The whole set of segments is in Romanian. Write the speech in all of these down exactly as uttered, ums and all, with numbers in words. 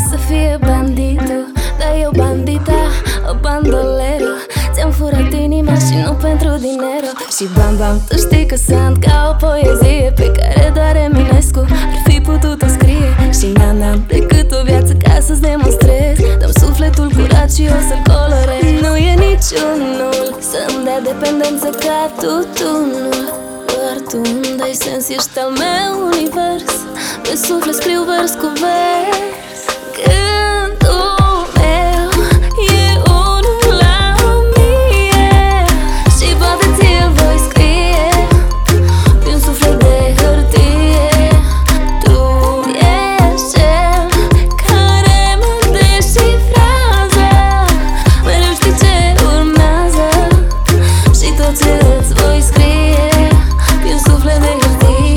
să fie banditul, dar eu bandita, o bandolero. Ți-am furat inima și nu pentru dinero. Și bam bam, tu știi că sunt ca o poezie pe care doar Eminescu ar fi putut-o scrie. Și n-am decât o viață ca să-ți demonstrez. Dăm sufletul curat și o să-l colorez. Nu e niciunul să-mi dea dependență ca tutunul. Doar tu îmi dai sens, ești al meu univers. Pe suflet scriu vers cu vers. Gândul meu e unul la o mie și poate ți-l voi scrie pe un suflet de hârtie. Tu ești cel care mă deșifrează. Mereu știi ce urmează și tot ce îți voi scrie pe un suflet de hârtie.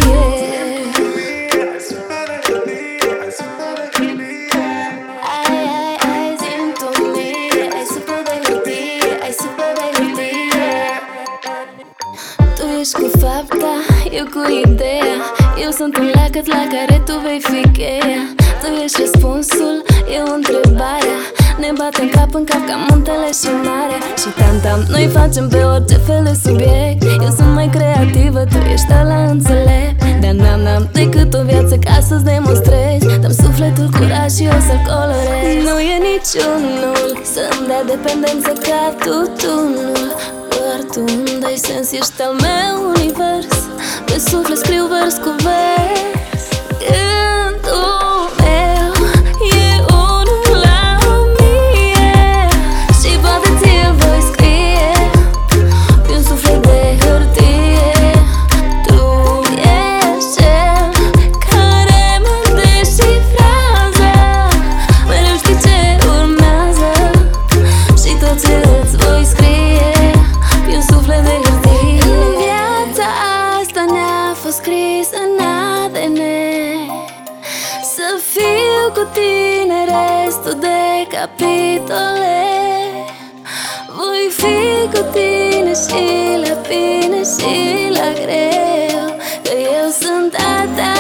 Tu ești cu fapta, eu cu ideea. Eu sunt un lacăt la care tu vei fi cheia. Tu ești răspunsul, eu întrebarea. Ne batem cap în cap ca muntele și marea. Și tam-tam, noi facem pe orice fel de subiect. Eu sunt mai creativă, tu ești ăla înțelept. Dar n-am decât o viață ca să-ți demonstrez. Dăm sufletul curat și o să-l colorez. Nu e niciunul să-mi dea dependență ca tutunul. Doar tu îmi dai sens, ești al meu univers. Pe suflet scriu vers cu vers. Gândul meu e unul la o mie și poate ți-l voi scrie pe un suflet de hârtie. Tu ești cel care mă deșifrează. Mereu știi ce urmează și tot ce îți voi scrie pe un suflet de hârtie. În viața asta ne-a fost scris în A D N să fiu cu tine restul de capitole. Voi fi cu tine și la bine și la greu, că eu sunt a ta.